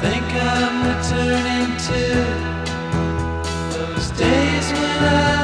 think I'm returning to those days when I